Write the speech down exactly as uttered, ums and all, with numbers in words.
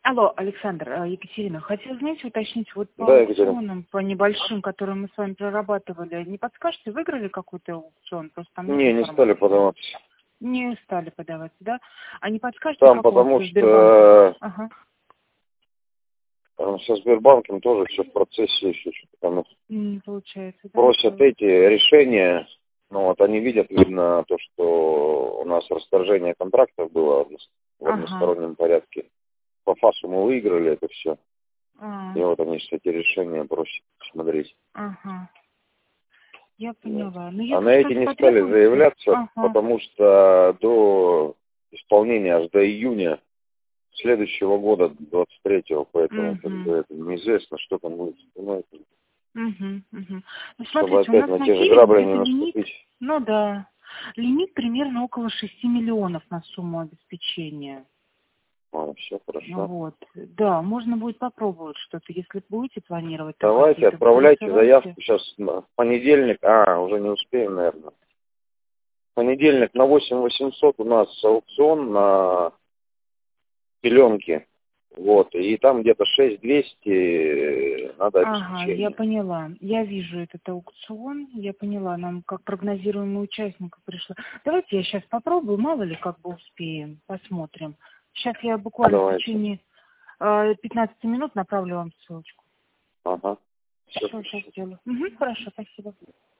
Алло, Александр, э, Екатерина, хотела, знаете, уточнить, вот по Да, Екатерина. аукционам, по небольшим, которые мы с вами прорабатывали, не подскажете, выиграли какой-то аукцион? Просто там нет Не, не информации. стали подаваться. Не стали подаваться, да? А не подскажете, Там как у вас потому со что Сбербанком? Ага. э, со Сбербанком тоже все в процессе еще что-то там Не получается, да? просят Это- эти решения. Ну вот они видят, видно, то, что у нас расторжение контрактов было одно- в Ага. одностороннем порядке. По ФАСу мы выиграли это все. А, И вот они сейчас эти решения просят смотреть. Ага. Я Вот. поняла. Ну, А на если эти что-то не стали потребуется... заявляться, Ага. потому что до исполнения аж до июня следующего года, двадцать третьего, поэтому как бы Угу. это неизвестно, что там будет. Понимаете? Угу. Угу. Ну, Чтобы смотрите, у опять нас на на те же Киеве грабли не где-то лимит, наступить. ну да, лимит примерно около шести миллионов на сумму обеспечения. А, все Ну хорошо. вот, да, можно будет попробовать что-то, если будете планировать там Давайте, какие-то, отправляйте присылайте. заявку сейчас в понедельник. А, уже не успеем, наверное. В понедельник на восемь восемьсот у нас аукцион на пеленки. Вот, и там где-то шесть двести надо Ага, я обеспечение. поняла. Я вижу этот аукцион, я поняла, нам как прогнозируемый участник пришло. Давайте я сейчас попробую, мало ли как бы успеем, посмотрим. Сейчас я буквально в Давайте. течение э, пятнадцати минут направлю вам ссылочку. Ага. Все Все, сейчас сделаю. Угу, хорошо, спасибо.